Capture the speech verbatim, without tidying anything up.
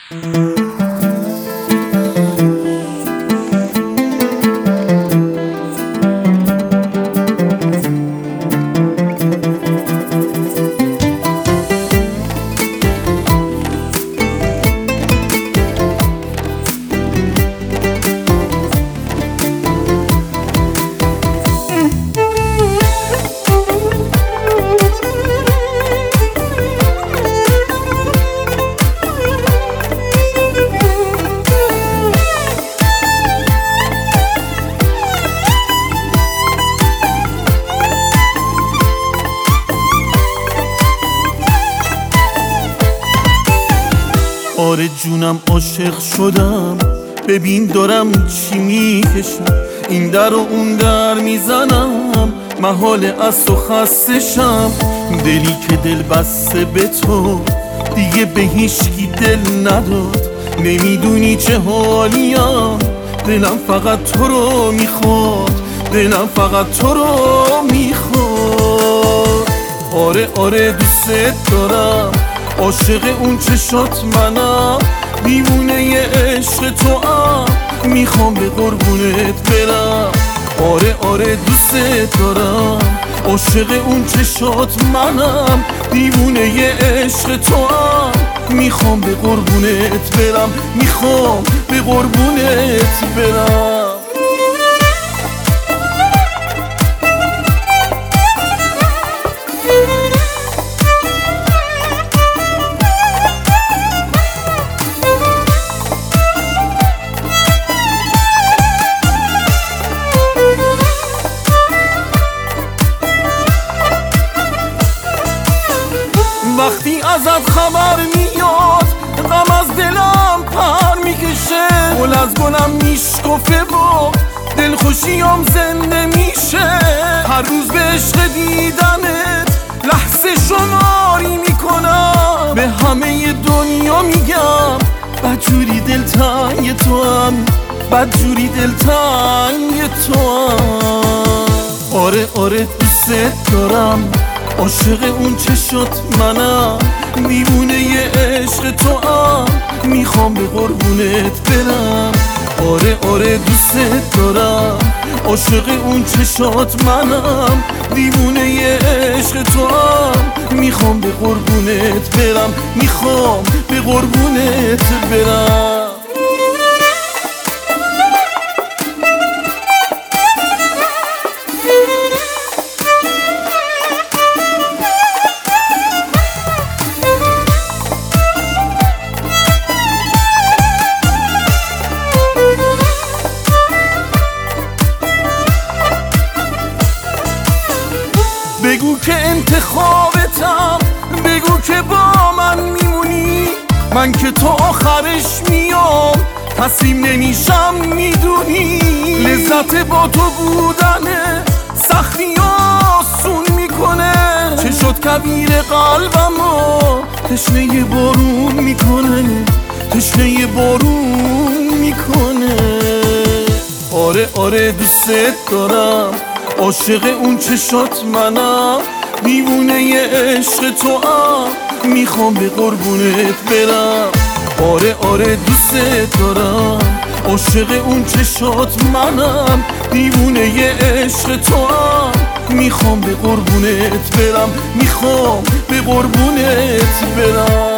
آره جونم عاشق شدم، ببین دارم چی میکشم، این در و اون در میزنم، محال از تو خستشم. دلی که دل بسته به تو دیگه به هیچکی دل نداد، نمیدونی چه حالیم، دلم فقط تو رو میخواد، دلم فقط تو رو میخواد. آره آره دوست دارم، عاشق اون چشات منم، دیوونه ی عشق تو هم، میخوام به قربونت برم. آره آره دوست دارم، عاشق اون چشات منم، دیوونه ی عشق تو هم، میخوام به قربونت برم، میخوام به قربونت برم. وقتی ازت خبر میاد، غم از دلم پر میکشه، گل از گلم میشکفه و دلخوشیام زنده میشه. هر روز به عشق دیدنت لحظه شماری میکنم، به همه دنیا میگم بدجوری دلتنگ تو هم، بدجوری دلتنگ تو هم. آره آره دوست دارم، عاشق اون چشات منم، دیوونه ی عشق تو هم، میخوام به قربونت برم. آره آره دوست دارم، عاشق اون چشات منم، دیوونه ی عشق تو هم، میخوام به قربونت برم، میخوام به قربونت برم. بگو که انتخابتم، بگو که با من میمونی، من که تو آخرش میام، تسلیم نمیشم میدونی. لذت با تو بودنه سختی آسون میکنه، چشات کبیر قلبمو تشنه بارون میکنه، تشنه بارون میکنه. آره آره دوست دارم، عاشق اون چشات منم، دیوونه ی عشق تو هم، میخوام به قربونت برم. آره آره دوست دارم، عاشق اون چشات منم، دیوونه ی عشق تو هم، میخوام به قربونت برم، میخوام به قربونت برم.